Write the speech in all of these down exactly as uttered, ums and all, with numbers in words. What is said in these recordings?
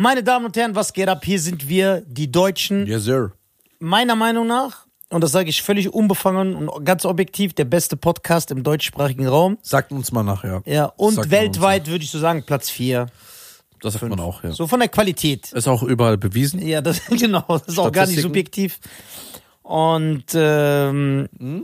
Meine Damen und Herren, was geht ab? Hier sind wir, die Deutschen. Yes, sir. Meiner Meinung nach, und das sage ich völlig unbefangen und ganz objektiv, der beste Podcast im deutschsprachigen Raum. Sagt uns mal nachher. Ja, und Sagt weltweit würde ich so sagen, Platz vier. Das sagt man auch, ja. So von der Qualität. Ist auch überall bewiesen. Ja, das genau, das ist auch gar nicht subjektiv. Und ähm, Hm?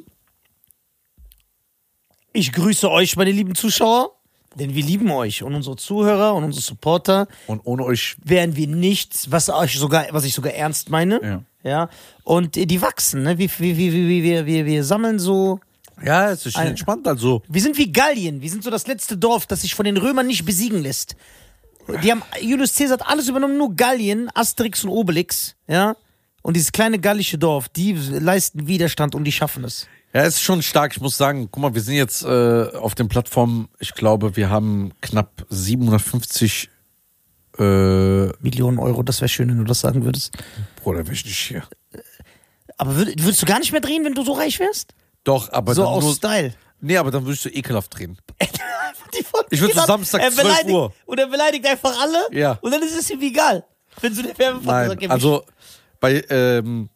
ich grüße euch, meine lieben Zuschauer, denn wir lieben euch und unsere Zuhörer und unsere Supporter. Und ohne euch. Wären wir nichts, was ich sogar, was ich sogar ernst meine. Ja. Ja. Und die wachsen, ne? Wir, wir, wir, wir, wir, wir, wir sammeln so. Ja, es ist Ein- entspannt also. Wir sind wie Gallien. Wir sind so das letzte Dorf, das sich von den Römern nicht besiegen lässt. Die haben, Julius Caesar hat alles übernommen, nur Gallien, Asterix und Obelix, ja. Und dieses kleine gallische Dorf, die leisten Widerstand und die schaffen es. Ja, es ist schon stark. Ich muss sagen, guck mal, wir sind jetzt äh, auf den Plattformen, ich glaube, wir haben knapp siebenhundertfünfzig äh, Millionen Euro, das wäre schön, wenn du das sagen würdest. Bruder, will ich nicht hier. Aber würd, würdest du gar nicht mehr drehen, wenn du so reich wärst? Doch, aber So dann aus nur, Style. nee, aber dann würdest du ekelhaft drehen. Die Folge Ich würd so geht ab, Samstag er zwölf beleidigt- Uhr. Und er beleidigt einfach alle. Ja. Und dann ist es ihm egal. Wenn so der Werbefahrer Nein, also bei ähm,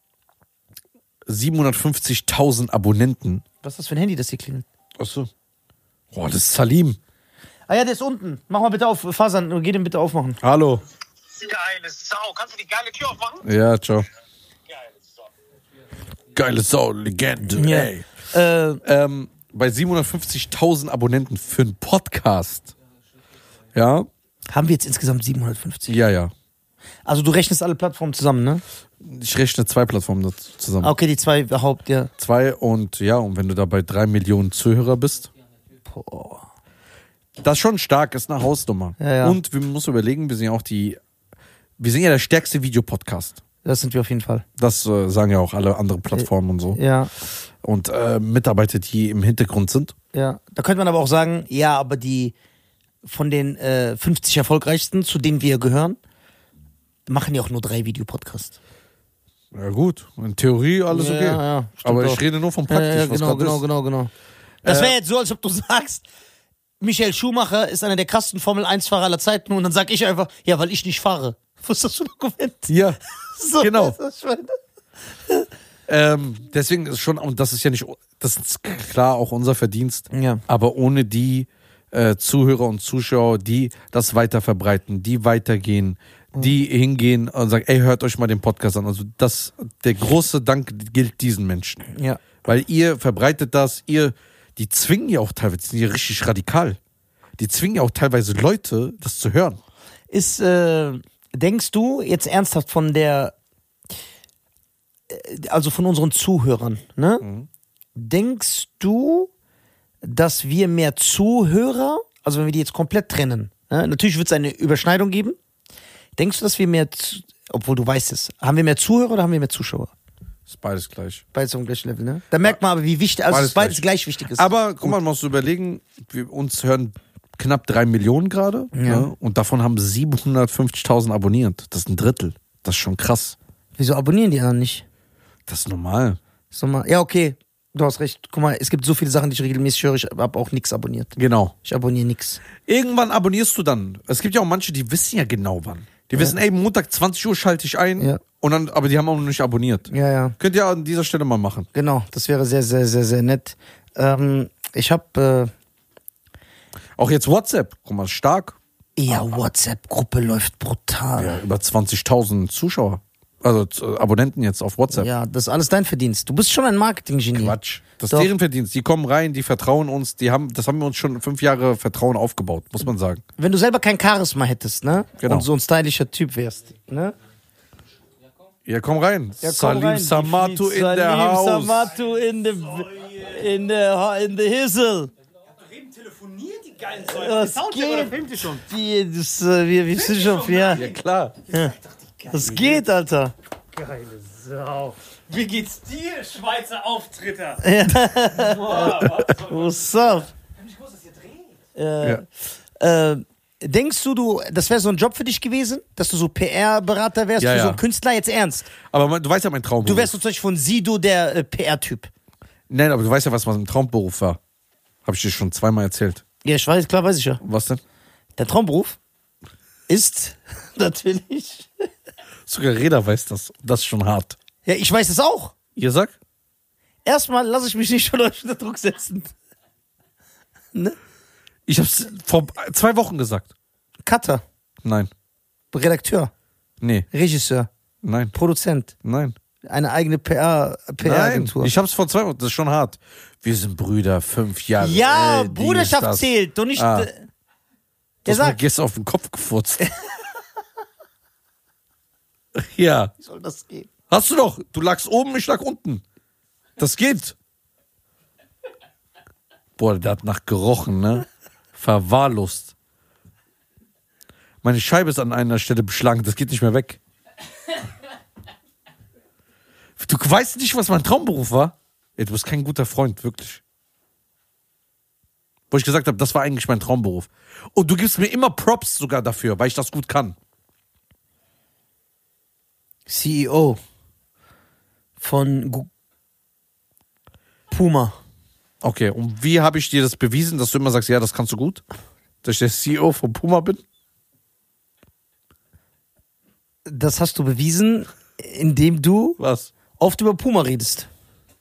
siebenhundertfünfzigtausend Abonnenten. was ist das für ein Handy, das hier klingelt? Achso. Boah, das ist Salim. Ah ja, der ist unten. Mach mal bitte auf, Fasan, geh den bitte aufmachen. Hallo. Geile Sau. Kannst du die geile Tür aufmachen? Ja, ciao. Geile Sau. Geile Sau, Legende, Ja. ey. Äh, Ähm, bei siebenhundertfünfzigtausend Abonnenten für einen Podcast. Ja? haben wir jetzt insgesamt siebenhundertfünfzig. Ja, ja. Also du rechnest alle Plattformen zusammen, ne? Ich rechne zwei Plattformen dazu zusammen. Ah, okay, die zwei Haupt, ja. Zwei und ja, und wenn du da bei drei Millionen Zuhörer bist, Boah. das ist schon stark, ist eine Hausnummer. Ja, ja. Und wir müssen überlegen, wir sind ja auch die, wir sind ja der stärkste Videopodcast. Das sind wir auf jeden Fall. Das äh, sagen ja auch alle anderen Plattformen und so. Ja, Und äh, Mitarbeiter, die im Hintergrund sind. ja. Da könnte man aber auch sagen, ja, aber die von den äh, fünfzig erfolgreichsten, zu denen wir gehören, machen ja auch nur drei Videopodcasts. Ja gut, in Theorie alles Ja, okay. ja, stimmt aber auch. ich rede nur vom Ja, Praktisch. ja, was genau, grad genau, ist. genau, genau. Das wäre Äh, jetzt so, als ob du sagst, Michael Schumacher ist einer der krassesten Formel eins Fahrer aller Zeiten und dann sag ich einfach, ja, weil ich nicht fahre. Wo ist das für ein Dokument? Ja, So, genau. das ist schon- Ähm, deswegen ist schon, und das ist ja nicht, das ist klar auch unser Verdienst, Ja. aber ohne die äh, Zuhörer und Zuschauer, die das weiter verbreiten, die weitergehen, die hingehen und sagen, ey, hört euch mal den Podcast an. Also das, der große Dank gilt diesen Menschen. Ja. Weil ihr verbreitet das, ihr, die zwingen ja auch teilweise, die sind ja richtig radikal. Die zwingen ja auch teilweise Leute, das zu hören. Ist, äh, denkst du jetzt ernsthaft von der, äh, also von unseren Zuhörern, ne? Mhm. Denkst du, dass wir mehr Zuhörer, also wenn wir die jetzt komplett trennen, ne? Natürlich wird es eine Überschneidung geben. Denkst du, dass wir mehr, zu- obwohl du weißt es, haben wir mehr Zuhörer oder haben wir mehr Zuschauer? Ist beides gleich. Beides auf dem gleichen Level, ne? Da merkt man aber, wie wichtig, also Beides dass beides gleich. gleich wichtig ist. Aber guck mal, man muss überlegen, wir, uns hören knapp drei Millionen gerade. Ja. Ja. Und davon haben siebenhundertfünfzigtausend abonniert. Das ist ein Drittel. Das ist schon krass. Wieso abonnieren die anderen nicht? Das ist normal. Ist doch mal, ja, okay, du hast recht. Guck mal, es gibt so viele Sachen, die ich regelmäßig höre, ich habe auch nichts abonniert. Genau. Ich abonniere nichts. Irgendwann abonnierst du dann. Es gibt ja auch manche, die wissen ja genau wann. Die wissen, ey, Montag zwanzig Uhr schalte ich ein. Ja. Und dann, aber die haben auch noch nicht abonniert. Ja, ja. Könnt ihr an dieser Stelle mal machen. Genau, das wäre sehr, sehr, sehr, sehr nett. Ähm, ich habe, Auch jetzt WhatsApp. Guck mal, stark. äh, ja, WhatsApp-Gruppe läuft brutal. Ja, über zwanzigtausend Zuschauer. Also äh, Abonnenten jetzt auf WhatsApp. Ja, das ist alles dein Verdienst. Du bist schon ein Marketing-Genie. Quatsch. Das Doch. ist deren Verdienst. Die kommen rein, die vertrauen uns. Die haben, das haben wir uns schon fünf Jahre Vertrauen aufgebaut, muss man sagen. Wenn du selber kein Charisma hättest, ne? Genau. Und so ein stylischer Typ wärst, ne? Ja, komm rein. Ja, komm Salim rein, die Samatu Fleet. in der Salim Haus. Samatu in the, in the, in the Hissel. Reden telefoniert die geilen Säue. Was Soundcheck oder geht? filmt ihr schon? Die, das, äh, wir, wir sind schon, ja. Ja, klar. Was geht, Alter? Geile Sau. Wie geht's dir, Schweizer Auftritter? What's up? Ich muss das hier drehen. Äh, äh, denkst du, du, das wäre so ein Job für dich gewesen, dass du so P R-Berater wärst Ja, für ja. so einen Künstler? Jetzt ernst. Aber man, du weißt ja mein Traumberuf. Du wärst so zum Beispiel von Sido der äh, P R-Typ. Nein, aber du weißt ja, was mein Traumberuf war. Habe ich dir schon zweimal erzählt. Ja, ich weiß, klar weiß ich ja. Was denn? Der Traumberuf? ist natürlich. Sogar Reda weiß das. Das ist schon hart. Ja, ich weiß es auch. Ihr sagt? Erstmal lasse ich mich nicht von euch unter Druck setzen. Ne? Ich hab's vor zwei Wochen gesagt. Cutter, Nein. Redakteur, Nee. Regisseur, Nein. Produzent, Nein. eine eigene P R, P R-Agentur. Nein. Ich hab's vor zwei Wochen. Das ist schon hart. Wir sind Brüder, fünf Jahre. Ja, äh, Bruderschaft dies, das. zählt. Doch nicht. Ah. äh, Du Der hast mir sagt, gestern auf den Kopf gefurzt. Ja. wie soll das gehen? Hast du doch. Du lagst oben, ich lag unten. Das geht. Boah, der hat nach gerochen, ne? Verwahrlost. Meine Scheibe ist an einer Stelle beschlagen, das geht nicht mehr weg. Du weißt nicht, was mein Traumberuf war? Ey, du bist kein guter Freund, wirklich. Wo ich gesagt habe, das war eigentlich mein Traumberuf. Und du gibst mir immer Props sogar dafür, weil ich das gut kann. C E O von Gu Puma. Okay, und wie habe ich dir das bewiesen, dass du immer sagst, ja, das kannst du gut? Dass ich der C E O von Puma bin? Das hast du bewiesen, indem du Was? oft über Puma redest.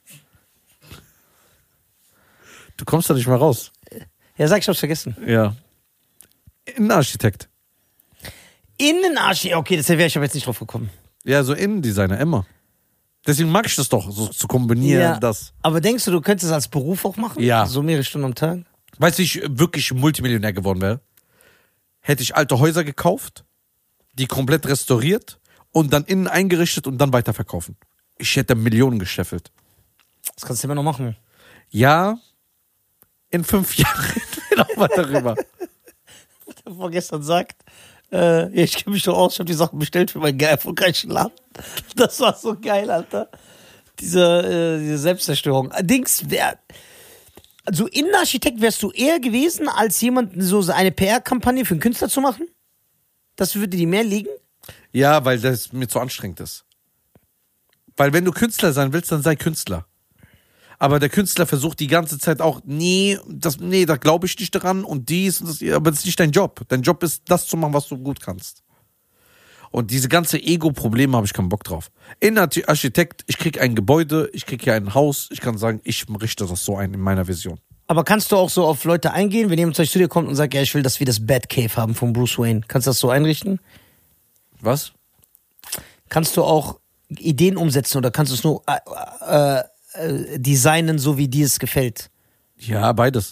Du kommst da nicht mehr raus. Ja, sag, ich hab's vergessen. Ja. Innenarchitekt. Innenarchitekt. Okay, das wäre ich aber jetzt nicht drauf gekommen. Ja, so Innendesigner, immer. Deswegen mag ich das doch, so zu kombinieren, Ja. das. Aber denkst du, du könntest es als Beruf auch machen? Ja. So mehrere Stunden am Tag? Weißt du, ich wirklich Multimillionär geworden wäre? Hätte ich alte Häuser gekauft, die komplett restauriert und dann innen eingerichtet und dann weiterverkaufen. Ich hätte Millionen gescheffelt. Das kannst du immer noch machen. Ja, in fünf Jahren reden wir nochmal darüber. Der vorgestern sagt, äh, ja, ich kenne mich doch aus, ich habe die Sachen bestellt für meinen geil erfolgreichen Laden. Das war so geil, Alter. Diese, äh, diese Selbstzerstörung. Dings, wer, also Innenarchitekt wärst du eher gewesen, als jemand so eine P R-Kampagne für einen Künstler zu machen? Das würde dir mehr liegen? Ja, weil das mir zu anstrengend ist. Weil wenn du Künstler sein willst, dann sei Künstler. Aber der Künstler versucht die ganze Zeit auch, nee, das, nee, da glaube ich nicht dran und dies und das, aber das ist nicht dein Job. Dein Job ist, das zu machen, was du gut kannst. Und diese ganze Ego-Probleme habe ich keinen Bock drauf. Innenarchitekt, ich krieg ein Gebäude, ich krieg hier ein Haus, ich kann sagen, ich richte das so ein in meiner Vision. Aber kannst du auch so auf Leute eingehen, wenn jemand zu euch Studio kommt und sagt, ja, ich will, dass wir das Batcave haben von Bruce Wayne. Kannst du das so einrichten? Was? Kannst du auch Ideen umsetzen oder kannst du es nur äh, äh, äh, designen, so wie dir es gefällt? Ja, beides.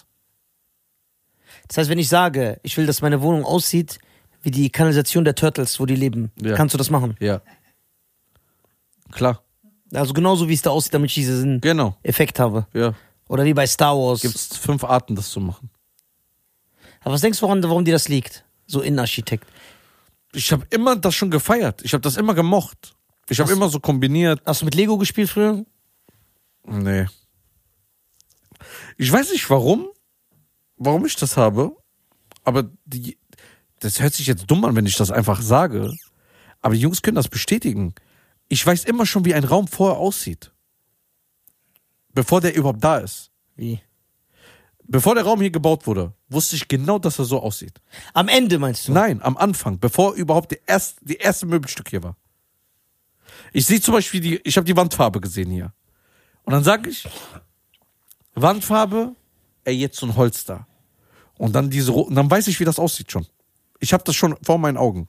Das heißt, wenn ich sage, ich will, dass meine Wohnung aussieht wie die Kanalisation der Turtles, wo die leben, Ja. kannst du das machen? Ja. Klar. Also genauso, wie es da aussieht, damit ich diesen Genau. Effekt habe. Ja. Oder wie bei Star Wars. Gibt's fünf Arten, das zu machen. Aber was denkst du, woran, warum dir das liegt? So Innenarchitekt. Ich habe immer das schon gefeiert. Ich habe das immer gemocht. Ich habe Was? immer so kombiniert. Hast du mit Lego gespielt früher? Nee. Ich weiß nicht warum, warum ich das habe, aber die, das hört sich jetzt dumm an, wenn ich das einfach sage. Aber die Jungs können das bestätigen. Ich weiß immer schon, wie ein Raum vorher aussieht. Bevor der überhaupt da ist. Wie? Bevor der Raum hier gebaut wurde, wusste ich genau, dass er so aussieht. Am Ende meinst du? Nein, am Anfang, bevor überhaupt der erste, die erste Möbelstück hier war. Ich sehe zum Beispiel, die, ich habe die Wandfarbe gesehen hier. Und dann sage ich, Wandfarbe, ey, jetzt so ein Holz da. Und dann diese, und dann weiß ich, wie das aussieht schon. Ich habe das schon vor meinen Augen.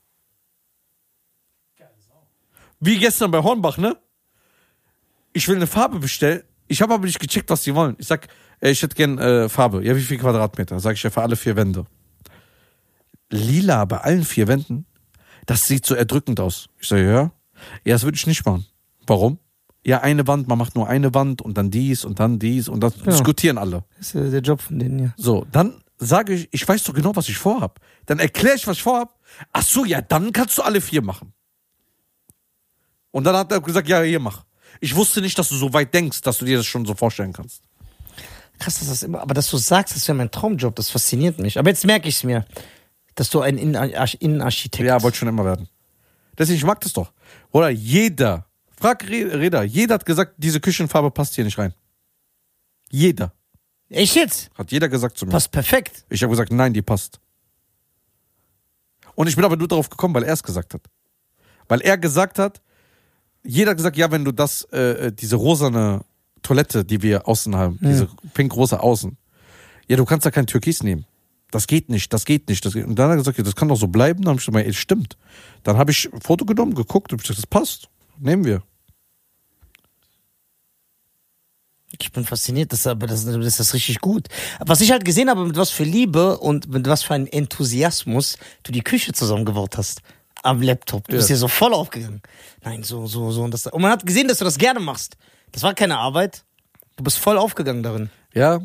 Wie gestern bei Hornbach, ne? Ich will eine Farbe bestellen. Ich habe aber nicht gecheckt, was die wollen. Ich sag, ey, ich hätte gern äh, Farbe. Ja, wie viel Quadratmeter? Sag ich ja, für alle vier Wände. Lila bei allen vier Wänden? Das sieht so erdrückend aus. Ich sage, ja. Ja, das würde ich nicht machen. Warum? Ja, eine Wand, man macht nur eine Wand und dann dies und dann dies und das Ja. diskutieren alle. Das ist ja der Job von denen, ja. So, dann sage ich, ich weiß doch genau, was ich vorhab. Dann erkläre ich, was ich vorhab. Ach so, ja, dann kannst du alle vier machen. Und dann hat er gesagt, ja, hier mach. Ich wusste nicht, dass du so weit denkst, dass du dir das schon so vorstellen kannst. Krass, dass das immer, aber dass du sagst, das wäre mein Traumjob, das fasziniert mich. Aber jetzt merke ich es mir, dass du ein Innenarch- Innenarchitekt Ja, wollte schon immer werden. Deswegen, ich mag das doch. Oder jeder, frag Re- Reda, jeder hat gesagt, diese Küchenfarbe passt hier nicht rein. Jeder. Echt jetzt? Hat jeder gesagt zu mir. Passt perfekt. Ich habe gesagt, nein, die passt. Und ich bin aber nur darauf gekommen, weil er es gesagt hat. Weil er gesagt hat, jeder hat gesagt, ja, wenn du das, äh, diese rosane Toilette, die wir außen haben, Ja. diese pink-rosa Außen, ja, du kannst da kein Türkis nehmen. Das geht nicht, das geht nicht. Das geht. Und dann hat er gesagt, ja, das kann doch so bleiben. Dann habe ich gesagt, ey, stimmt. Dann habe ich ein Foto genommen, geguckt und ich gesagt, das passt. Nehmen wir. Ich bin fasziniert, das, aber das, das ist richtig gut. Was ich halt gesehen habe, mit was für Liebe und mit was für einem Enthusiasmus du die Küche zusammengebaut hast am Laptop. Du Ja. bist ja so voll aufgegangen. Nein, so, so, so. Und, das, und man hat gesehen, dass du das gerne machst. Das war keine Arbeit. Du bist voll aufgegangen darin. Ja,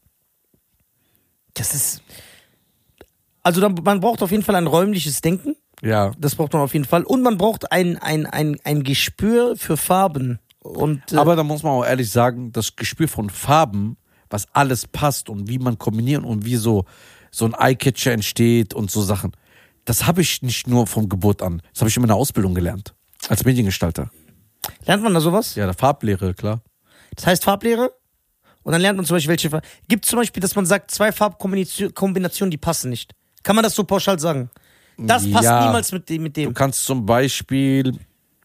Das ist. Also dann, man braucht auf jeden Fall ein räumliches Denken. ja. Das braucht man auf jeden Fall. Und man braucht ein, ein, ein, ein Gespür für Farben. Und, äh, Aber da muss man auch ehrlich sagen, das Gespür von Farben, was alles passt und wie man kombinieren und wie so, so ein Eye-Catcher entsteht und so Sachen, das habe ich nicht nur von Geburt an. Das habe ich in meiner Ausbildung gelernt. Als Mediengestalter. lernt man da sowas? Ja, der Farblehre, klar. Das heißt Farblehre. Und dann lernt man zum Beispiel, welche Farben. Gibt es zum Beispiel, dass man sagt, zwei Farbkombinationen, die passen nicht. Kann man das so pauschal sagen? Das passt Ja. niemals mit dem. Mit Du dem. kannst zum Beispiel,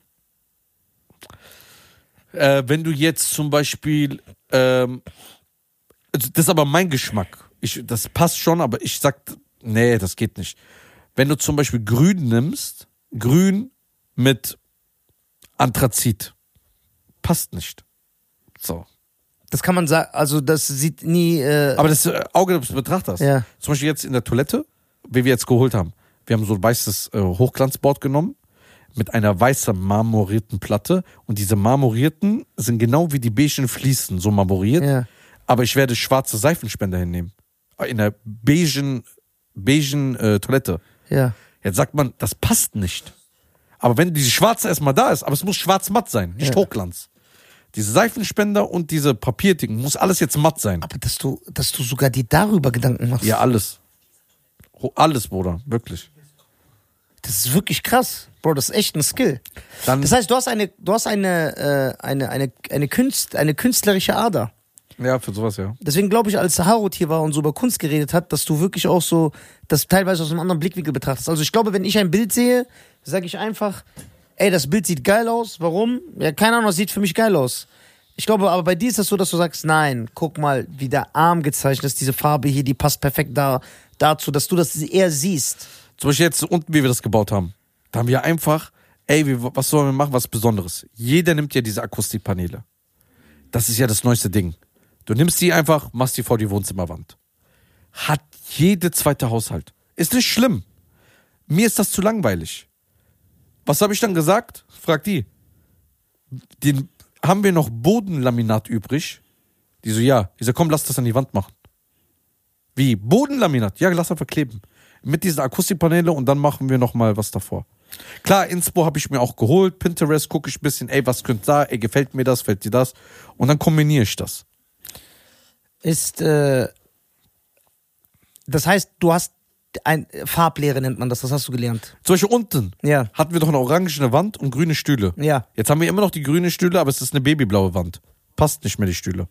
äh, wenn du jetzt zum Beispiel, ähm, also das ist aber mein Geschmack. Ich, das passt schon, aber ich sag, nee, das geht nicht. Wenn du zum Beispiel Grün nimmst, Grün mit Anthrazit, passt nicht. So. Das kann man sagen, also das sieht nie. Äh, Aber das äh, Auge des Betrachters. Ja. Zum Beispiel jetzt in der Toilette, wie wir jetzt geholt haben. Wir haben so ein weißes äh, Hochglanzboard genommen mit einer weißen marmorierten Platte und diese marmorierten sind genau wie die beigen Fliesen so marmoriert, ja. aber ich werde schwarze Seifenspender hinnehmen. In der beigen, beigen äh, Toilette. Ja. Jetzt sagt man, das passt nicht. Aber wenn diese schwarze erstmal da ist, aber es muss schwarz-matt sein, nicht Ja. Hochglanz. Diese Seifenspender und diese Papierding, muss alles jetzt matt sein. Aber dass du, dass du sogar dir darüber Gedanken machst. Ja, alles. Ho- Alles, Bruder, wirklich. Das ist wirklich krass. Bro, das ist echt ein Skill. Dann, Das heißt, du hast eine, du hast eine, äh, eine, eine, eine, Künst, eine künstlerische Ader. ja, für sowas, ja. Deswegen glaube ich, als Harut hier war und so über Kunst geredet hat, dass du wirklich auch so das teilweise aus einem anderen Blickwinkel betrachtest. Also ich glaube, wenn ich ein Bild sehe, sage ich einfach, ey, das Bild sieht geil aus. Warum? Ja, keine Ahnung, das sieht für mich geil aus. Ich glaube, aber bei dir ist das so, dass du sagst, nein, guck mal, wie der Arm gezeichnet ist, diese Farbe hier, die passt perfekt da, dazu, dass du das eher siehst. Zum Beispiel jetzt unten, wie wir das gebaut haben. Da haben wir einfach, ey, wie, was sollen wir machen, was Besonderes? Jeder nimmt ja diese Akustikpaneele. Das ist ja das neueste Ding. Du nimmst die einfach, machst die vor die Wohnzimmerwand. Hat jede zweite Haushalt. Ist nicht schlimm. Mir ist das zu langweilig. Was habe ich dann gesagt? Frag die. Den, haben wir noch Bodenlaminat übrig? Die so, ja. Ich so, komm, lass das an die Wand machen. Wie? Bodenlaminat? Ja, lass einfach kleben. Mit diesen Akustikpaneele und dann machen wir nochmal was davor. Klar, Inspo habe ich mir auch geholt. Pinterest gucke ich ein bisschen, ey, was könnte da? Ey, gefällt mir das? Fällt dir das? Und dann kombiniere ich das. Ist, äh, das heißt, du hast ein Farblehre nennt man das, das hast du gelernt. Zum Beispiel unten Ja, hatten wir doch eine orangene Wand und grüne Stühle. ja. Jetzt haben wir immer noch die grüne Stühle, aber es ist eine babyblaue Wand. Passt nicht mehr, die Stühle.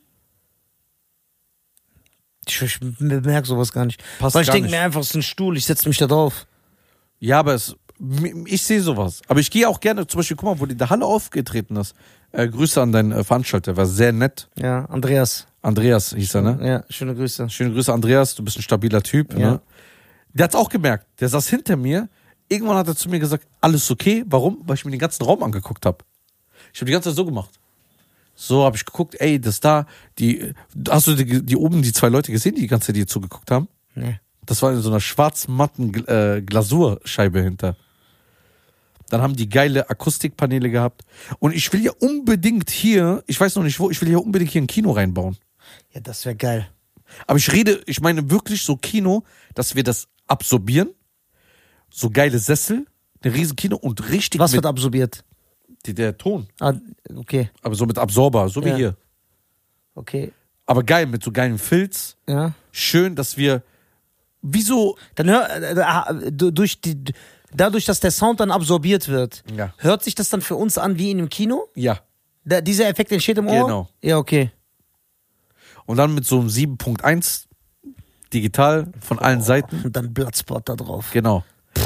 Ich, ich merke sowas gar nicht. Passt Weil ich gar denke nicht. mir einfach, es ist ein Stuhl, ich setze mich da drauf. Ja, aber es, ich sehe sowas. Aber ich gehe auch gerne, zum Beispiel, guck mal, wo die in der Halle aufgetreten ist. Äh, Grüße an deinen äh, Veranstalter, war sehr nett. Ja, Andreas. Andreas hieß er, ne? Ja, schöne Grüße. Schöne Grüße, Andreas, du bist ein stabiler Typ. Ja. Ne? Der hat's auch gemerkt. Der saß hinter mir. Irgendwann hat er zu mir gesagt, alles okay. Warum? Weil ich mir den ganzen Raum angeguckt habe. Ich habe die ganze Zeit so gemacht. So habe ich geguckt, ey, das da, die, hast du die, die oben die zwei Leute gesehen, die die ganze Zeit dir zugeguckt haben? Nee. Das war in so einer schwarz-matten äh, Glasurscheibe hinter. Dann haben die geile Akustikpaneele gehabt. Und ich will ja unbedingt hier, ich weiß noch nicht wo, ich will hier unbedingt hier ein Kino reinbauen. Ja, das wäre geil. Aber ich rede, ich meine wirklich so Kino, dass wir das absorbieren. So geile Sessel, ein riesen Kino und richtig Was mit wird absorbiert? die, der Ton. Ah, okay, Aber so mit Absorber, so wie Ja. hier. okay. Aber geil, mit so geilen Filz. Ja. Schön, dass wir, wie so, Dann hör, äh, äh, durch die, dadurch, dass der Sound dann absorbiert wird, Ja. hört sich das dann für uns an wie in einem Kino? ja. Da, dieser Effekt entsteht im Ohr? Genau. Ja, okay. Und dann mit so einem sieben Punkt eins digital von allen Seiten. Und dann Bloodspot da drauf. Genau.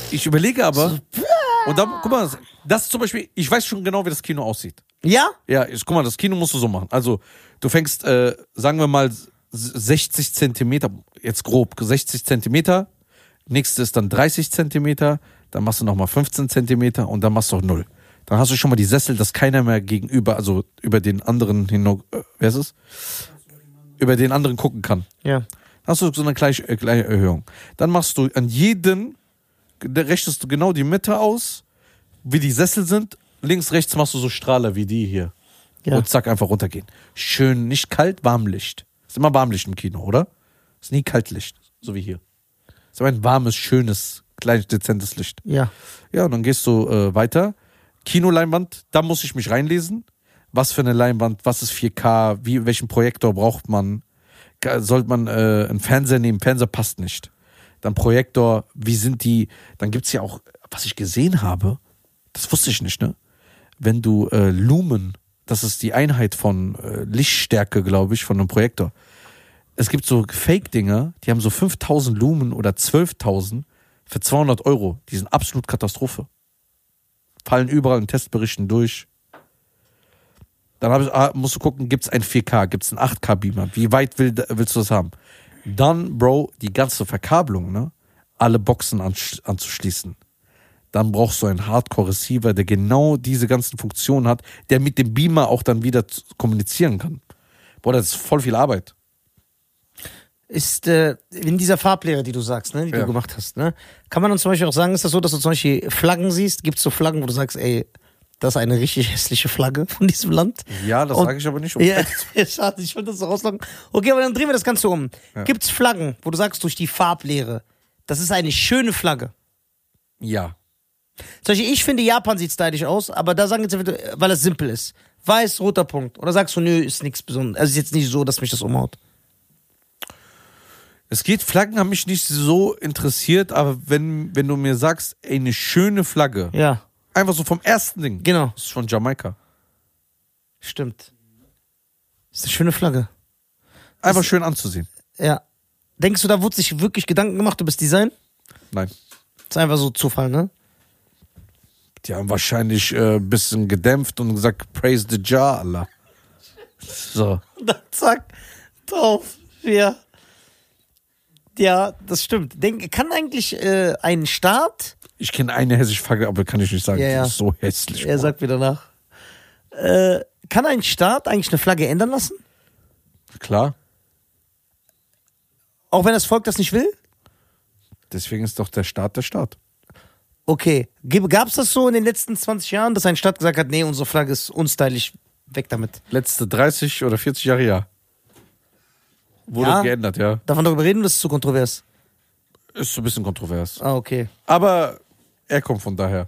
Ich überlege aber, und dann, guck mal, das ist zum Beispiel, ich weiß schon genau, wie das Kino aussieht. Ja? Ja, ich, guck mal, das Kino musst du so machen. Also, du fängst, äh, sagen wir mal, sechzig Zentimeter, jetzt grob, sechzig Zentimeter, nächste ist dann dreißig Zentimeter, dann machst du nochmal fünfzehn Zentimeter und dann machst du auch null. Dann hast du schon mal die Sessel, dass keiner mehr gegenüber, also über den anderen hinaus, äh, wer ist es? Über den anderen gucken kann. Ja. Dann hast du so eine gleiche, äh, gleiche Erhöhung. Dann machst du an jeden, da rechnest du genau die Mitte aus, wie die Sessel sind. Links, rechts machst du so Strahler wie die hier. Ja. Und zack, einfach runtergehen. Schön, nicht kalt, Warmlicht. Ist immer Warmlicht im Kino, oder? Ist nie Kaltlicht, so wie hier. Ist immer ein warmes, schönes, kleines, dezentes Licht. Ja. Ja, und dann gehst du äh, weiter. Kinoleinwand, da muss ich mich reinlesen. Was für eine Leinwand, was ist vier K, wie, welchen Projektor braucht man? Ge- Sollte man äh, einen Fernseher nehmen? Fernseher passt nicht. Dann Projektor, wie sind die? Dann gibt's ja auch, was ich gesehen habe, das wusste ich nicht, ne? Wenn du äh, Lumen, das ist die Einheit von äh, Lichtstärke, glaube ich, von einem Projektor. Es gibt so Fake-Dinger, die haben so fünftausend Lumen oder zwölftausend für zweihundert Euro. Die sind absolut Katastrophe. Fallen überall in Testberichten durch. Dann hab ich, ah, musst du gucken, gibt's ein vier K, gibt's einen acht K Beamer? Wie weit will, willst du das haben? Dann, Bro, die ganze Verkabelung, ne? Alle Boxen ansch- anzuschließen. Dann brauchst du einen Hardcore-Receiver, der genau diese ganzen Funktionen hat, der mit dem Beamer auch dann wieder zu- kommunizieren kann. Boah, das ist voll viel Arbeit. Ist äh, in dieser Farblehre, die du sagst, ne, die Ja. du gemacht hast, ne, kann man uns zum Beispiel auch sagen, ist das so, dass du zum Beispiel Flaggen siehst? Gibt es so Flaggen, wo du sagst, ey, das ist eine richtig hässliche Flagge von diesem Land? Ja, das Und- sage ich aber nicht. Um Ja, schade, ich würde das so rauslassen. Okay, aber dann drehen wir das Ganze um. Ja. Gibt es Flaggen, wo du sagst, durch die Farblehre, das ist eine schöne Flagge? Ja. Zum Beispiel, ich finde, Japan sieht stylisch aus, aber da sagen jetzt, weil es simpel ist. Weiß, roter Punkt. Oder sagst du, nö, ist nichts Besonderes. Also ist jetzt nicht so, dass mich das umhaut. Es geht, Flaggen haben mich nicht so interessiert, aber wenn, wenn du mir sagst, ey, eine schöne Flagge, Ja, einfach so vom ersten Ding, genau. das ist von Jamaika. Stimmt. Ist eine schöne Flagge. Einfach Das- schön anzusehen. Ja. Denkst du, da wurde sich wirklich Gedanken gemacht über das Design? Nein. Ist einfach so Zufall, ne? Die haben wahrscheinlich ein äh, bisschen gedämpft und gesagt, praise the jar, Allah. So. Dann zack, drauf. Ja. Ja, das stimmt. Denk, kann eigentlich äh, ein Staat, Ich kenne eine hässliche Flagge, aber kann ich nicht sagen. Ja, ja. Die ist so hässlich. er Boah. sagt wieder nach, äh, kann ein Staat eigentlich eine Flagge ändern lassen? Klar. Auch wenn das Volk das nicht will? Deswegen ist doch der Staat der Staat. Okay. Gab es das so in den letzten zwanzig Jahren, dass ein Staat gesagt hat, nee, unsere Flagge ist unstylisch, weg damit? Letzte dreißig oder vierzig Jahre, ja. Wurde Ja. geändert, ja. Darf man darüber reden, das ist zu kontrovers? Ist so ein bisschen kontrovers. Ah, okay. Aber er kommt von daher.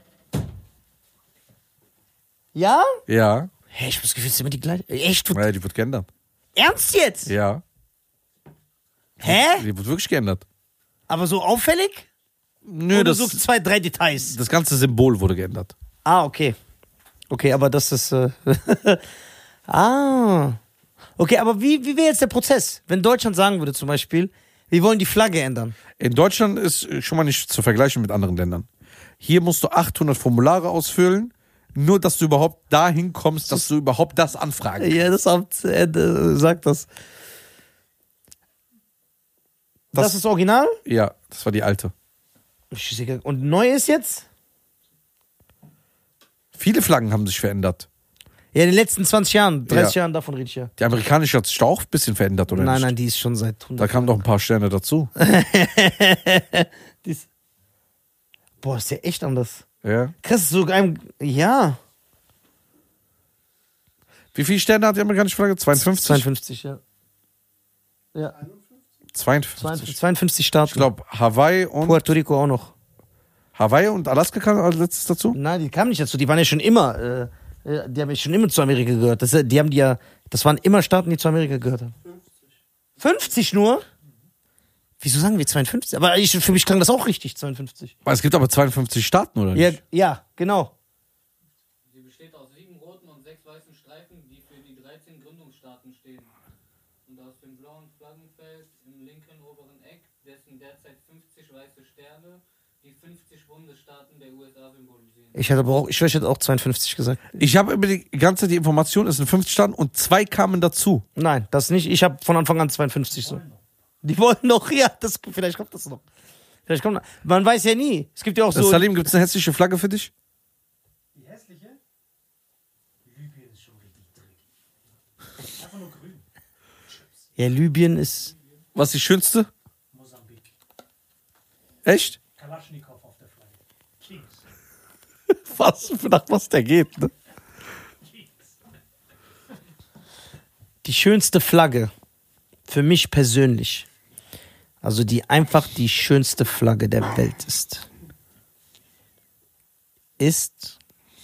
Ja? Ja. Hä, ich hab das Gefühl, es ist immer die gleiche. Echt? Du- Ja, die wird geändert. Ernst jetzt? Ja. Hä? Die wird wirklich geändert. Aber so auffällig? Nö, Oder das, so zwei, drei Details? das ganze Symbol wurde geändert. Ah, okay. Okay, aber das ist. Äh ah. Okay, aber wie, wie wäre jetzt der Prozess, wenn Deutschland sagen würde zum Beispiel, wir wollen die Flagge ändern? In Deutschland ist schon mal nicht zu vergleichen mit anderen Ländern. Hier musst du achthundert Formulare ausfüllen, nur dass du überhaupt dahin kommst, dass du überhaupt das anfragen kannst. Ja, das Amt äh, sagt das. Das, Das- ist Original? Ja, das war die alte. Und neu ist jetzt? Viele Flaggen haben sich verändert. Ja, in den letzten zwanzig Jahren, dreißig Ja. Jahren, davon rede ich ja. Die amerikanische hat sich da auch ein bisschen verändert, oder nein, nicht? nein, die ist schon seit Da hundert kamen doch ein paar Sterne dazu. die ist Boah, ist ja echt anders. Ja. Krass, so einem. Ja. Wie viele Sterne hat die amerikanische Flagge? zweiundfünfzig? zweiundfünfzig, ja. Ja, zweiundfünfzig. zweiundfünfzig Staaten. Ich glaube, Hawaii und Puerto Rico auch noch. Hawaii und Alaska kam als letztes dazu. Nein, die kamen nicht dazu. Die waren ja schon immer, äh, äh, die haben ja schon immer zu Amerika gehört. Das, äh, die haben die ja, das waren immer Staaten, die zu Amerika gehört haben. fünfzig nur? Wieso sagen wir zweiundfünfzig? Aber ich, für mich klang das auch richtig, zweiundfünfzig. Es gibt aber zweiundfünfzig Staaten, oder Ja, nicht? ja, genau. Sie besteht aus sieben roten und sechs weißen Streifen, die für die dreizehn Gründungsstaaten stehen. Und aus dem blauen Flaggenfeld im linken oberen Eck, dessen derzeit fünfzig weiße Sterne, die fünfzig Bundesstaaten der U S A symbolisieren. Ich hätte aber auch, ich, ich hätte auch zweiundfünfzig gesagt. Ich habe über die ganze Zeit die Information, es sind fünfzig Staaten und zwei kamen dazu. Nein, das nicht. Ich habe von Anfang an zweiundfünfzig so. Die wollen noch, ja, das, vielleicht kommt das noch. Vielleicht kommt, man weiß ja nie. Es gibt ja auch so. Salim, gibt es eine hässliche Flagge für dich? Die hässliche? Libyen ist schon richtig dreckig. Einfach nur grün. Ja, Libyen ist. Was ist die schönste? Mosambik. Echt? Kalaschnikow auf der Flagge. Kings. Was? Nach was der geht, ne? Kings. Die schönste Flagge für mich persönlich, also die einfach die schönste Flagge der Welt ist, ist,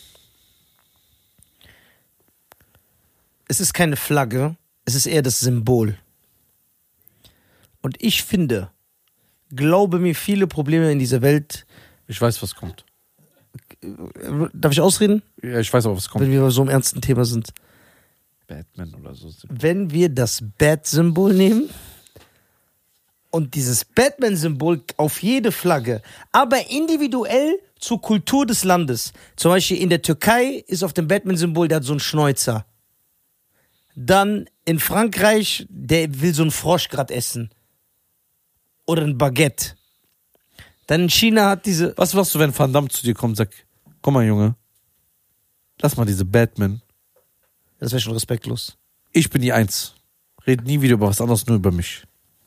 es ist keine Flagge, es ist eher das Symbol. Und ich finde, glaube mir, viele Probleme in dieser Welt, Ich weiß, was kommt. darf ich ausreden, Ja, ich weiß aber, was kommt. wenn wir bei so einem ernsten Thema sind? Batman oder so. Wenn wir das Bat-Symbol nehmen und dieses Batman-Symbol auf jede Flagge, aber individuell zur Kultur des Landes. Zum Beispiel in der Türkei ist auf dem Batman-Symbol, der hat so einen Schnäuzer. Dann in Frankreich, der will so einen Frosch grad essen. Oder ein Baguette. Dann in China hat diese... Was machst du, wenn Van Damme zu dir kommt und sagt, komm mal, Junge, lass mal diese Batman. Das wäre schon respektlos. Ich bin die Eins. Red nie wieder über was anderes, nur über mich.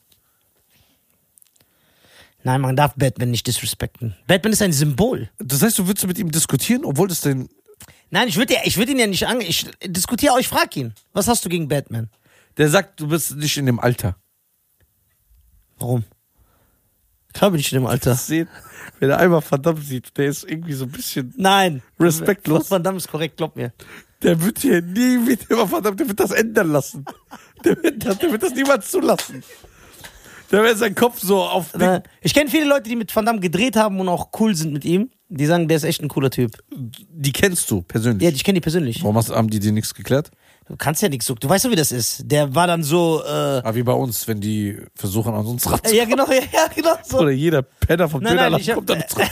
Nein, man darf Batman nicht disrespekten. Batman ist ein Symbol. Das heißt, du würdest mit ihm diskutieren, obwohl das dein... Nein, ich würde ich würd ihn ja nicht an. Ich diskutiere auch, ich frage ihn. Was hast du gegen Batman? Der sagt, du bist nicht in dem Alter. Warum? Klar bin ich in dem Alter. Sehen, wenn er einmal Van Damme sieht, der ist irgendwie so ein bisschen Nein. respektlos. Van Damme ist korrekt, glaub mir. Der wird hier nie wieder über Van Damme, der wird das ändern lassen. Der wird das, der wird das niemals zulassen. Der wird seinen Kopf so auf... Na, ich kenne viele Leute, die mit Van Damme gedreht haben und auch cool sind mit ihm. Die sagen, der ist echt ein cooler Typ. Die kennst du persönlich. Ja, ich kenne die persönlich. Warum hast, haben die dir nichts geklärt? Du kannst ja nichts so. Du weißt doch, wie das ist. Der war dann so. Äh, Ah, wie bei uns, wenn die versuchen, an uns ranzukommen. ja, genau, ja, ja, genau so. Oder jeder Penner vom Nein, nein, Dönerladen ich hab- kommt an uns ran.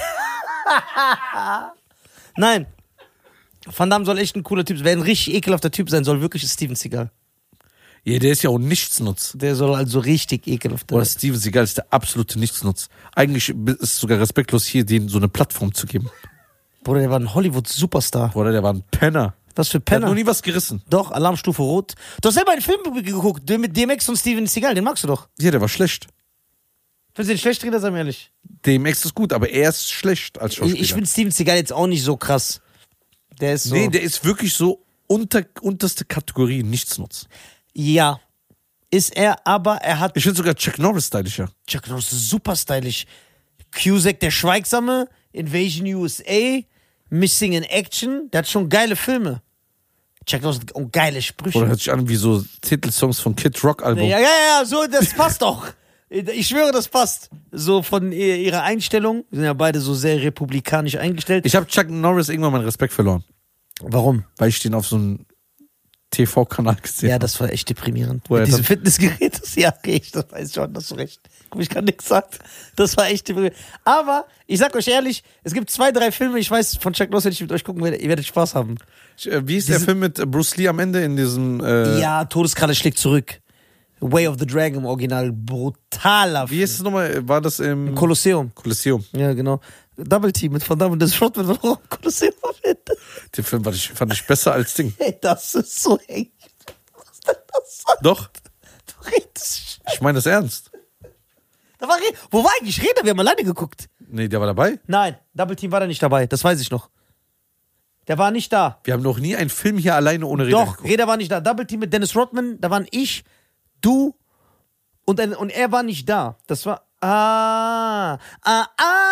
Nein. Van Damme soll echt ein cooler Typ sein. Wer ein richtig ekelhafter Typ sein soll, wirklich ist Steven Seagal. Ja, der ist ja auch Nichtsnutz. Der soll also richtig ekelhaft Oder sein. Steven Seagal ist der absolute Nichtsnutz. Eigentlich ist es sogar respektlos, hier denen so eine Plattform zu geben. Bruder, der war ein Hollywood-Superstar. Oder der war ein Penner. Was für Der hat Penner. noch nie was gerissen. Doch, Alarmstufe Rot. Du hast selber einen Film geguckt, den mit D M X und Steven Seagal, den magst du doch. Ja, der war schlecht. Findest du den schlecht, Reda, sei mir ehrlich? D M X ist gut, aber er ist schlecht als Ich, Schauspieler. ich finde Steven Seagal jetzt auch nicht so krass. Der ist so... Nee, der ist wirklich so unter, unterste Kategorie Nichtsnutz. ja, ist er, aber er hat... Ich finde sogar Chuck Norris stylischer. Chuck Norris ist super stylisch. Cusack, der Schweigsame, Invasion U S A, Missing in Action, der hat schon geile Filme. Chuck Norris hat auch geile Sprüche. Oder hört sich an wie so Titelsongs von Kid Rock Album. Ja, ja, ja, so, das passt doch. Ich schwöre, das passt. So von ihrer Einstellung. Wir sind ja beide so sehr republikanisch eingestellt. Ich habe Chuck Norris irgendwann meinen Respekt verloren, Warum? weil ich den auf so einem T V-Kanal gesehen Ja, habe. das war echt deprimierend. Wo er Mit diesem dann- Fitnessgerät, das ja, okay, ich das weiß schon, hast du recht. Guck, ich kann nichts sagen. Das war echt deprimierend. Aber, ich sag euch ehrlich, es gibt zwei, drei Filme, ich weiß, von Chuck Norris, wenn ich mit euch gucken werde, ihr werdet Spaß haben. Äh, Wie ist der Diese- Film mit äh, Bruce Lee am Ende in diesem... Äh, Ja, Todeskralle schlägt zurück. Way of the Dragon im Original, brutaler Wie ist es nochmal? War das im Kolosseum. Kolosseum? Ja, genau. Double Team mit Van Damme und das Shot mit dem Kolosseum am Ende. Den Film fand ich, fand ich besser als Ding. Ey, das ist so eng. Was denn das? Doch, Du redest. ich meine das ernst. Da war Re Wo war eigentlich Reda? Wir haben alleine geguckt. Nee, der war dabei. Nein, Double Team war da nicht dabei, das weiß ich noch. Der war nicht da. Wir haben noch nie einen Film hier alleine ohne Rede Doch, geguckt. Reda war nicht da. Double Team mit Dennis Rodman, da waren ich, du und, ein, und er war nicht da. Das war. Ah, ah,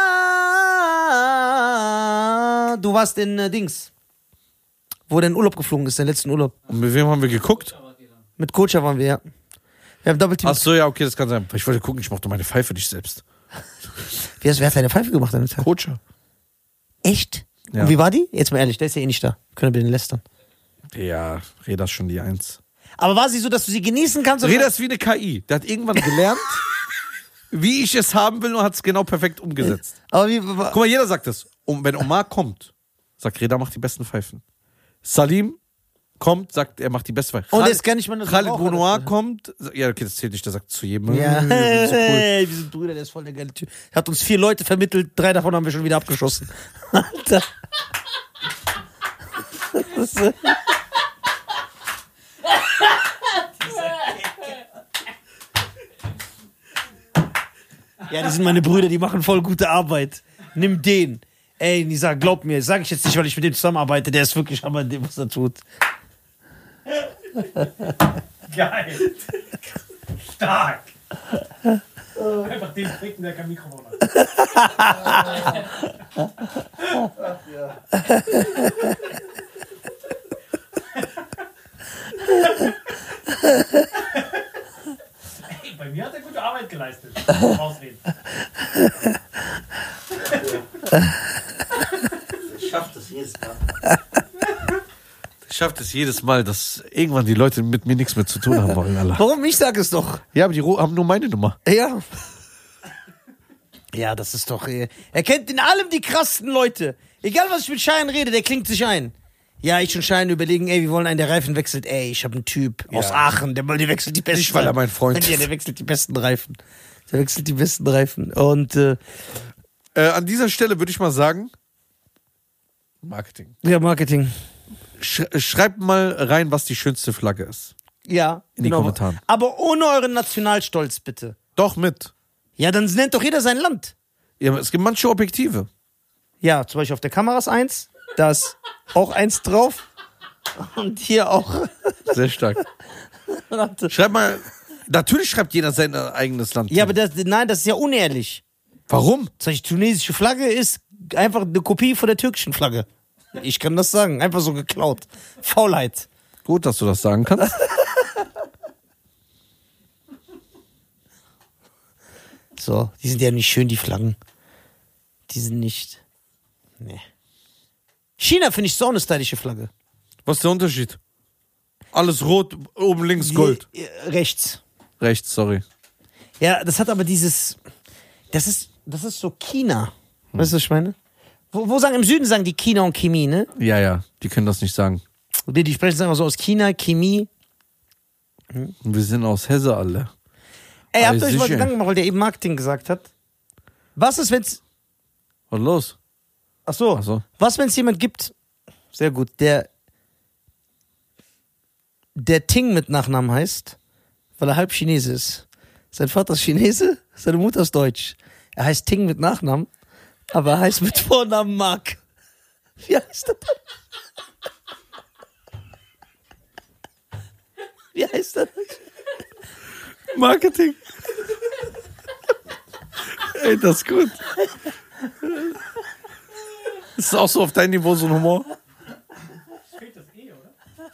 ah. Du warst in äh, Dings. Wo der in Urlaub geflogen ist, den letzten Urlaub. Und mit wem haben wir geguckt? Da wart ihr dann. Mit Coacher waren wir, ja. Wir haben Double Team. Ach so, ja, okay, das kann sein. Ich wollte gucken, ich mochte meine Pfeife nicht selbst. Wer, wer hat deine Pfeife gemacht an dem Tag? Coacher. Echt? Ja. Und wie war die? Jetzt mal ehrlich, der ist ja eh nicht da. Können wir den lästern. Ja, Reda ist schon die Eins. Aber war sie so, dass du sie genießen kannst? oder- Reda ist wie eine K I. Der hat irgendwann gelernt, wie ich es haben will und hat es genau perfekt umgesetzt. Aber wie, Guck mal, jeder sagt das. Und wenn Omar kommt, sagt Reda macht die besten Pfeifen. Salim kommt, sagt, er macht die besten Pfeifen. und Khaled- jetzt kann ich mal das Khaled Raucher Bonoir dazu. kommt, ja, okay, das zählt nicht, der sagt zu jedem. Ja, "Hm, wir sind so cool." hey, wir sind Brüder, der ist voll der geile Typ. Er hat uns vier Leute vermittelt, drei davon haben wir schon wieder abgeschossen. Alter. Das ist, ja, die sind meine Brüder, die machen voll gute Arbeit. Nimm den. Ey, Nisa, glaub mir, sag ich jetzt nicht, weil ich mit dem zusammenarbeite, der ist wirklich aber dem, was er tut. Geil. Stark. Einfach den ficken, der kein Mikrofon hat. Ey, bei mir hat er gute Arbeit geleistet. Ausreden. Schafft das jedes Mal. Ich schaffe es jedes Mal, dass irgendwann die Leute mit mir nichts mehr zu tun haben wollen, Allah. Warum? Ich sag es doch. Ja, aber die Ro- haben nur meine Nummer. Ja. Ja, das ist doch. Äh, er kennt in allem die krassesten Leute. Egal, was ich mit Schein rede, der klingt sich ein. Ja, ich und Schein überlegen, ey, wir wollen einen, der Reifen wechselt. Ey, ich habe einen Typ aus Aachen, der, der wechselt die besten. Nicht, weil er mein Freund Ja, ist. der wechselt die besten Reifen. Der wechselt die besten Reifen. Und äh, Äh, an dieser Stelle würde ich mal sagen, Marketing. ja, Marketing. Sch schreibt mal rein, was die schönste Flagge ist. Ja, In die Kommentare. Aber ohne euren Nationalstolz, bitte. Doch mit. Ja, dann nennt doch jeder sein Land. Ja, aber es gibt manche Objektive. Ja, zum Beispiel auf der Kamera ist eins, da ist auch eins drauf. Und hier auch. Sehr stark. Warte. Schreibt mal, natürlich schreibt jeder sein eigenes Land. Ja, aber das, nein, das ist ja unehrlich. Warum? Zum Beispiel, die tunesische Flagge ist einfach eine Kopie von der türkischen Flagge. Ich kann das sagen, einfach so geklaut. Faulheit. Gut, dass du das sagen kannst. So, die sind ja nicht schön, die Flaggen. Die sind nicht. Nee. China finde ich so eine stylische Flagge. Was ist der Unterschied? Alles rot, oben links Gold. Die, äh, rechts. Rechts, sorry. Ja, das hat aber dieses. Das ist, das ist so China. Weißt du, was ich meine? Wo, wo sagen, im Süden sagen die China und Chemie, ne? Ja, ja, die können das nicht sagen. Die, die sprechen einfach so aus China, Chemie. Und wir sind aus Hesse alle. Ey, habt ihr Ah, euch mal sicher. Gedanken gemacht, weil der eben Marketing gesagt hat? Was ist, wenn's. Was los? Ach so. Ach so. Was, wenn es jemand gibt, sehr gut, der der Ting mit Nachnamen heißt, weil er halb Chinese ist. Sein Vater ist Chinese, seine Mutter ist Deutsch. Er heißt Ting mit Nachnamen, aber er heißt mit Vornamen Mark. Wie heißt er dann? Wie heißt er dann? Marketing. Ey, das ist gut. Ist auch so auf dein Niveau so ein Humor? Fehlt das eh, oder?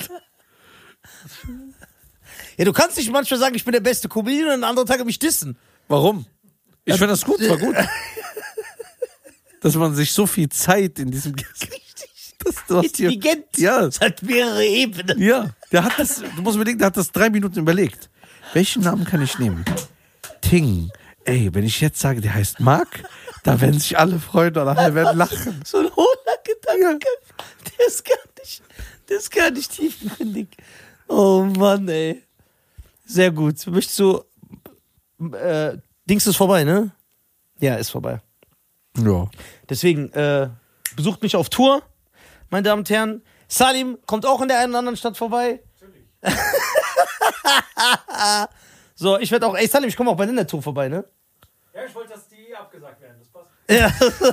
Ja, du kannst nicht manchmal sagen, ich bin der beste Comedian und an anderen Tagen mich dissen. Warum? Ich finde das gut, war gut. Dass man sich so viel Zeit in diesem Richtig. das, du hast hier, Intelligent. ja, Es hat mehrere Ebenen. ja, der hat das, du musst überlegen, der hat das drei Minuten überlegt. Welchen Namen kann ich nehmen? Ting. Ey, wenn ich jetzt sage, der heißt Mark, da werden sich alle freuen oder alle werden lachen. So ein hohler Gedanke. Der ist gar nicht, der ist gar nicht tiefgründig. Oh Mann, ey. Sehr gut. Möchtest du, äh, Dings ist vorbei, ne? Ja, ist vorbei. Ja. Deswegen, äh, besucht mich auf Tour, meine Damen und Herren. Salim kommt auch in der einen oder anderen Stadt vorbei. So, ich werde auch, ey Salim, ich komme auch bei der Tour vorbei, ne? Ja, ich wollte, dass die eh abgesagt werden. Das passt. Ja.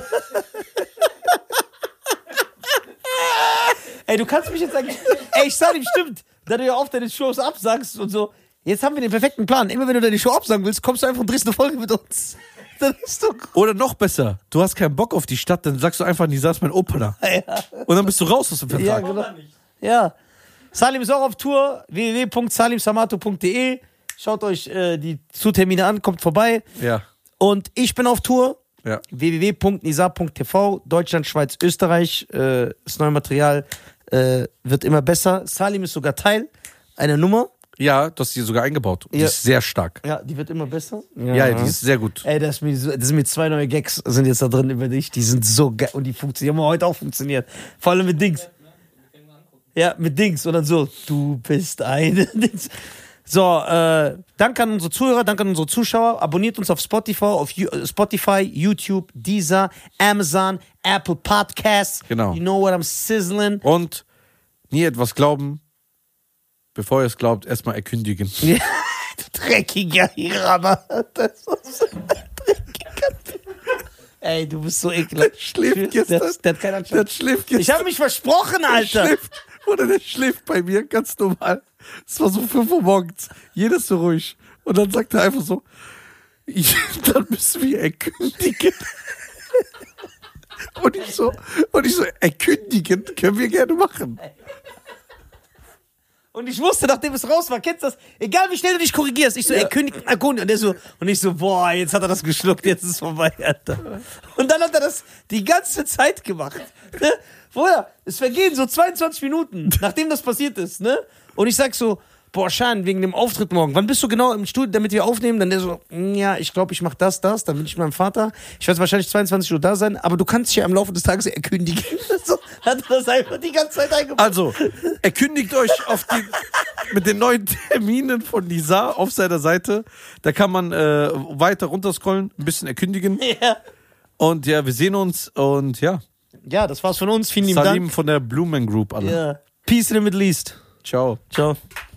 Ey, du kannst mich jetzt sagen, ey, Salim, stimmt, da du ja oft deine Shows absagst und so. Jetzt haben wir den perfekten Plan. Immer wenn du deine Show absagen willst, kommst du einfach und drehst eine Folge mit uns. Dann ist doch gut. Oder noch besser, du hast keinen Bock auf die Stadt, dann sagst du einfach, Nisa ist mein Opa da. Ja. Und dann bist du raus aus dem Ja, Vertrag. genau. Ja. Salim ist auch auf Tour. w w w punkt salim samato punkt d e. Schaut euch äh, die Zutermine an, kommt vorbei. Ja. Und ich bin auf Tour. Ja. w w w punkt nisa punkt t v. Deutschland, Schweiz, Österreich. Äh, das neue Material äh, wird immer besser. Salim ist sogar Teil einer Nummer. Ja, du hast die sogar eingebaut. Die Ja. ist sehr stark. Ja, die wird immer besser. Ja, die ist sehr gut. Ey, das, ist mir so, das sind mir zwei neue Gags sind jetzt da drin über dich. Die sind so geil und die funktionieren. Die haben heute auch funktioniert. Vor allem mit Dings. Ja, mit Dings und dann so, du bist ein Dings. So, äh, danke an unsere Zuhörer, danke an unsere Zuschauer. Abonniert uns auf Spotify, auf You- Spotify, YouTube, Deezer, Amazon, Apple Podcasts. Genau. You know what I'm sizzling. Und nie etwas glauben, bevor ihr es glaubt, erstmal erkündigen. Ja, du dreckiger Iraner. Das ist so ein dreckiger. Ey, du bist so ekelhaft. Der schläft Der, gestern. der hat keinen Der Anstand. schläft Ich gestern. habe mich versprochen, Alter. schläft, oder der schläft bei mir ganz normal. Es war so fünf Uhr morgens. Jedes so ruhig. Und dann sagt er einfach so, ich, dann müssen wir erkündigen. Und ich so, und ich so, erkündigen können wir gerne machen. Und ich wusste, nachdem es raus war, kennst du das? Egal wie schnell du dich korrigierst. Ich so, ey, König, Erkunde. Und der so, und ich so, boah, jetzt hat er das geschluckt, jetzt ist es vorbei, Alter. Und dann hat er das die ganze Zeit gemacht. Ne? Vorher, es vergehen so zweiundzwanzig Minuten, nachdem das passiert ist, ne? Und ich sag so, boah, Schan, wegen dem Auftritt morgen. Wann bist du genau im Studio, damit wir aufnehmen? Dann der so, ja, ich glaube, ich mach das, das. Dann bin ich mit meinem Vater. Ich werde wahrscheinlich zweiundzwanzig Uhr da sein, aber du kannst dich ja im Laufe des Tages erkündigen. So hat er das einfach die ganze Zeit eingebaut. Also, erkündigt euch auf die, mit den neuen Terminen von Nizar auf seiner Seite. Da kann man äh, weiter runterscrollen, ein bisschen erkündigen. Ja. Und ja, wir sehen uns und ja, Ja, das war's von uns. Vielen lieben Salim Dank. von der Blumen Group alle. Ja. Peace in the Middle East. Ciao. Ciao.